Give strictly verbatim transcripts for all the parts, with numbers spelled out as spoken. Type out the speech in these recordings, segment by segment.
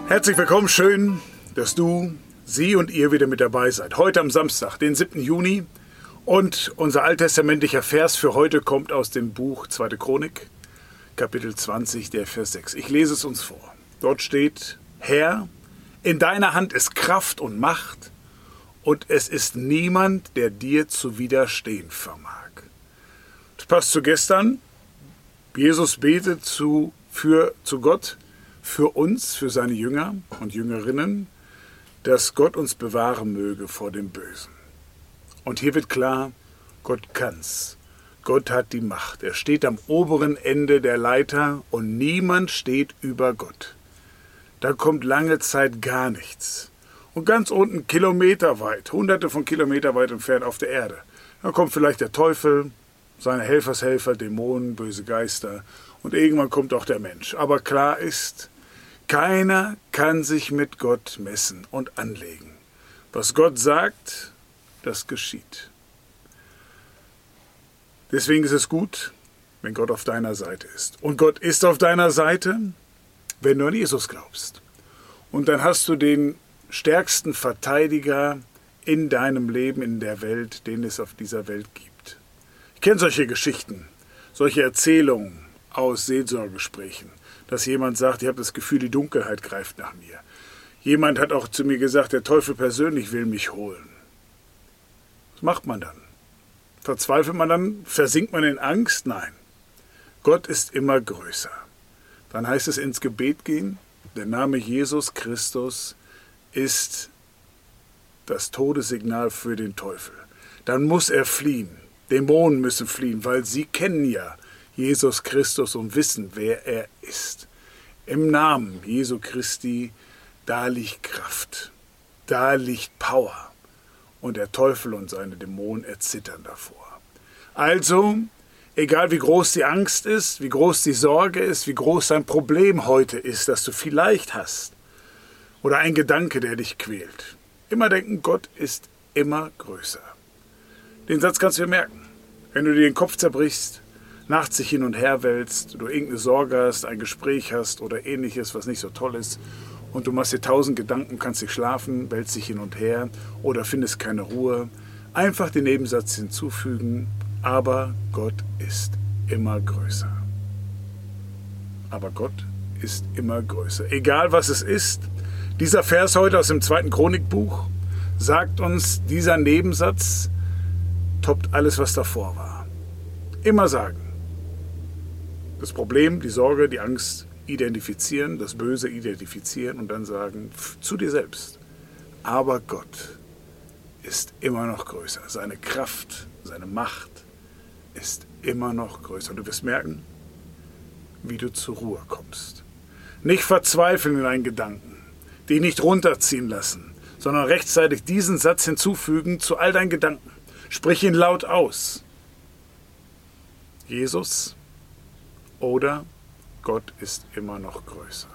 Herzlich willkommen, schön, dass du, Sie und ihr wieder mit dabei seid. Heute am Samstag, den siebten Juni, und unser alttestamentlicher Vers für heute kommt aus dem Buch zweite Chronik, Kapitel zwanzig, der Vers sechs. Ich lese es uns vor. Dort steht: Herr, in deiner Hand ist Kraft und Macht, und es ist niemand, der dir zu widerstehen vermag. Das passt zu gestern. Jesus betet zu, für, zu Gott, für uns, für seine Jünger und Jüngerinnen, dass Gott uns bewahren möge vor dem Bösen. Und hier wird klar, Gott kann's. Gott hat die Macht. Er steht am oberen Ende der Leiter und niemand steht über Gott. Da kommt lange Zeit gar nichts. Und ganz unten, kilometerweit, hunderte von Kilometer weit entfernt auf der Erde, da kommt vielleicht der Teufel, seine Helfershelfer, Dämonen, böse Geister, und irgendwann kommt auch der Mensch. Aber klar ist, keiner kann sich mit Gott messen und anlegen. Was Gott sagt, das geschieht. Deswegen ist es gut, wenn Gott auf deiner Seite ist. Und Gott ist auf deiner Seite, wenn du an Jesus glaubst. Und dann hast du den stärksten Verteidiger in deinem Leben, in der Welt, den es auf dieser Welt gibt. Ich kenne solche Geschichten, solche Erzählungen aus Seelsorgegesprächen, dass jemand sagt, ich habe das Gefühl, die Dunkelheit greift nach mir. Jemand hat auch zu mir gesagt, der Teufel persönlich will mich holen. Was macht man dann? Verzweifelt man dann? Versinkt man in Angst? Nein. Gott ist immer größer. Dann heißt es ins Gebet gehen. Der Name Jesus Christus ist das Todessignal für den Teufel. Dann muss er fliehen. Dämonen müssen fliehen, weil sie kennen ja Jesus Christus und wissen, wer er ist. Im Namen Jesu Christi, da liegt Kraft, da liegt Power. Und der Teufel und seine Dämonen erzittern davor. Also, egal wie groß die Angst ist, wie groß die Sorge ist, wie groß dein Problem heute ist, das du vielleicht hast, oder ein Gedanke, der dich quält, immer denken, Gott ist immer größer. Den Satz kannst du dir merken. Wenn du dir den Kopf zerbrichst, nachts sich hin und her wälzt, du irgendeine Sorge hast, ein Gespräch hast oder ähnliches, was nicht so toll ist, und du machst dir tausend Gedanken, kannst nicht schlafen, wälzt dich hin und her oder findest keine Ruhe, einfach den Nebensatz hinzufügen: Aber Gott ist immer größer. Aber Gott ist immer größer. Egal was es ist, dieser Vers heute aus dem zweiten Chronikbuch sagt uns, dieser Nebensatz toppt alles, was davor war. Immer sagen. Das Problem, die Sorge, die Angst identifizieren, das Böse identifizieren und dann sagen zu dir selbst: Aber Gott ist immer noch größer. Seine Kraft, seine Macht ist immer noch größer. Und du wirst merken, wie du zur Ruhe kommst. Nicht verzweifeln in deinen Gedanken, die nicht runterziehen lassen, sondern rechtzeitig diesen Satz hinzufügen zu all deinen Gedanken. Sprich ihn laut aus. Jesus oder Gott ist immer noch größer.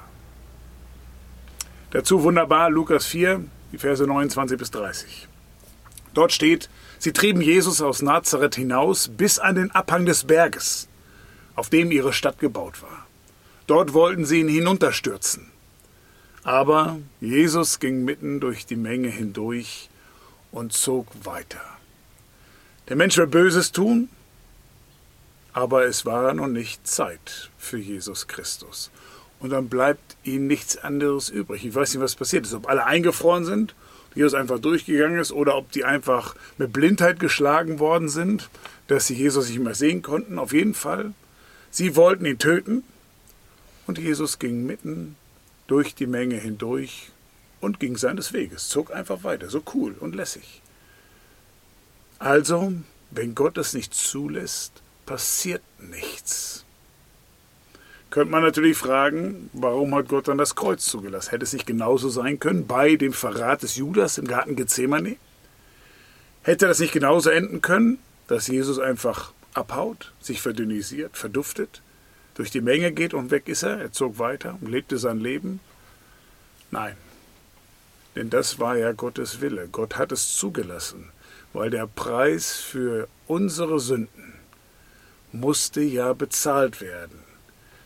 Dazu wunderbar Lukas vier, die Verse neunundzwanzig bis dreißig. Dort steht: Sie trieben Jesus aus Nazareth hinaus bis an den Abhang des Berges, auf dem ihre Stadt gebaut war. Dort wollten sie ihn hinunterstürzen. Aber Jesus ging mitten durch die Menge hindurch und zog weiter. Der Mensch will Böses tun, aber es war noch nicht Zeit für Jesus Christus. Und dann bleibt ihnen nichts anderes übrig. Ich weiß nicht, was passiert ist. Ob alle eingefroren sind, Jesus einfach durchgegangen ist, oder ob die einfach mit Blindheit geschlagen worden sind, dass sie Jesus nicht mehr sehen konnten. Auf jeden Fall, sie wollten ihn töten. Und Jesus ging mitten durch die Menge hindurch und ging seines Weges. Zog einfach weiter. So cool und lässig. Also, wenn Gott es nicht zulässt, passiert nichts. Könnte man natürlich fragen, warum hat Gott dann das Kreuz zugelassen? Hätte es nicht genauso sein können bei dem Verrat des Judas im Garten Gethsemane? Hätte das nicht genauso enden können, dass Jesus einfach abhaut, sich verdünnisiert, verduftet, durch die Menge geht und weg ist er? Er zog weiter und lebte sein Leben? Nein, denn das war ja Gottes Wille. Gott hat es zugelassen, weil der Preis für unsere Sünden musste ja bezahlt werden.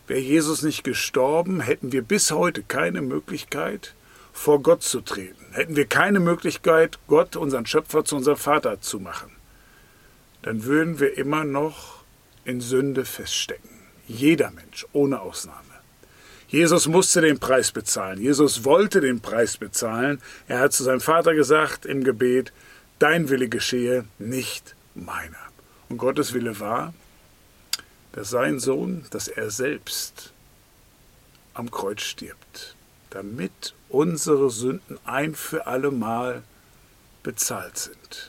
Wäre Jesus nicht gestorben, hätten wir bis heute keine Möglichkeit, vor Gott zu treten. Hätten wir keine Möglichkeit, Gott, unseren Schöpfer, zu unserem Vater zu machen. Dann würden wir immer noch in Sünde feststecken. Jeder Mensch, ohne Ausnahme. Jesus musste den Preis bezahlen. Jesus wollte den Preis bezahlen. Er hat zu seinem Vater gesagt im Gebet, dein Wille geschehe, nicht meiner. Und Gottes Wille war, dass sein Sohn, dass er selbst am Kreuz stirbt, damit unsere Sünden ein für alle Mal bezahlt sind.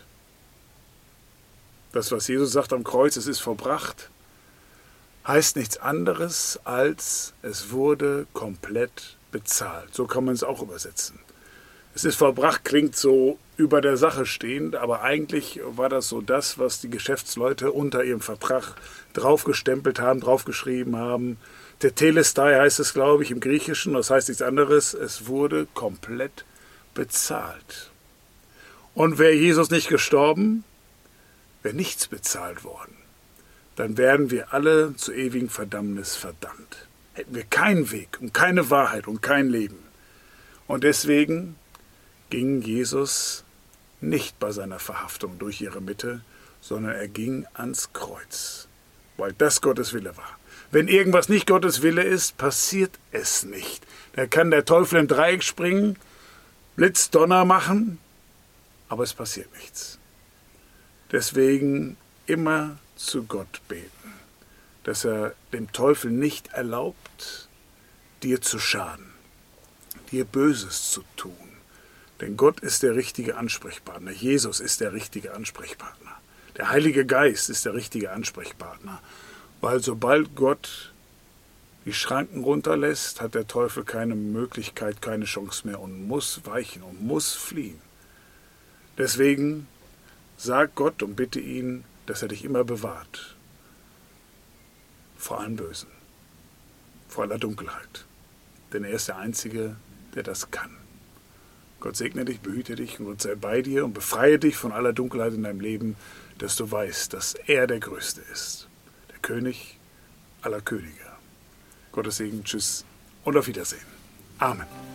Das, was Jesus sagt am Kreuz, es ist vollbracht, heißt nichts anderes als, es wurde komplett bezahlt. So kann man es auch übersetzen. Es ist vollbracht, klingt so über der Sache stehend, aber eigentlich war das so das, was die Geschäftsleute unter ihrem Vertrag draufgestempelt haben, draufgeschrieben haben. Tetelestai heißt es, glaube ich, im Griechischen, das heißt nichts anderes, es wurde komplett bezahlt. Und wäre Jesus nicht gestorben, wäre nichts bezahlt worden. Dann wären wir alle zu ewigen Verdammnis verdammt. Hätten wir keinen Weg und keine Wahrheit und kein Leben. Und deswegen ging Jesus nicht bei seiner Verhaftung durch ihre Mitte, sondern er ging ans Kreuz, weil das Gottes Wille war. Wenn irgendwas nicht Gottes Wille ist, passiert es nicht. Da kann der Teufel im Dreieck springen, Blitz, Donner machen, aber es passiert nichts. Deswegen immer zu Gott beten, dass er dem Teufel nicht erlaubt, dir zu schaden, dir Böses zu tun. Denn Gott ist der richtige Ansprechpartner. Jesus ist der richtige Ansprechpartner. Der Heilige Geist ist der richtige Ansprechpartner. Weil sobald Gott die Schranken runterlässt, hat der Teufel keine Möglichkeit, keine Chance mehr und muss weichen und muss fliehen. Deswegen sag Gott und bitte ihn, dass er dich immer bewahrt. Vor allem Bösen. Vor aller Dunkelheit. Denn er ist der Einzige, der das kann. Gott segne dich, behüte dich und Gott sei bei dir und befreie dich von aller Dunkelheit in deinem Leben, dass du weißt, dass er der Größte ist. Der König aller Könige. Gottes Segen, tschüss und auf Wiedersehen. Amen.